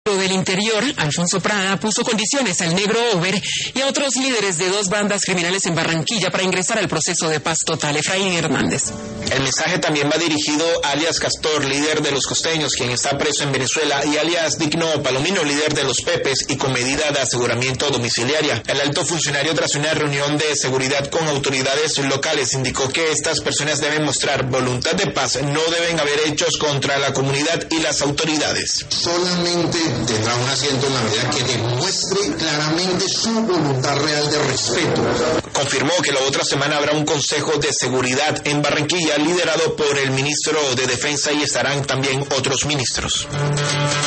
Del Interior, Alfonso Prada, puso condiciones al Negro Over y a otros líderes de 2 bandas criminales en Barranquilla para ingresar al proceso de paz total. Efraín Hernández. El mensaje también va dirigido a alias Castor, líder de los costeños, quien está preso en Venezuela, y alias Digno Palomino, líder de los Pepes y con medida de aseguramiento domiciliaria. El alto funcionario, tras una reunión de seguridad con autoridades locales, indicó que estas personas deben mostrar voluntad de paz, no deben haber hechos contra la comunidad y las autoridades. Solamente tendrá un asiento en la medida que demuestre claramente su voluntad real de respeto. Confirmó que la otra semana habrá un consejo de seguridad en Barranquilla liderado por el ministro de Defensa y estarán también otros ministros.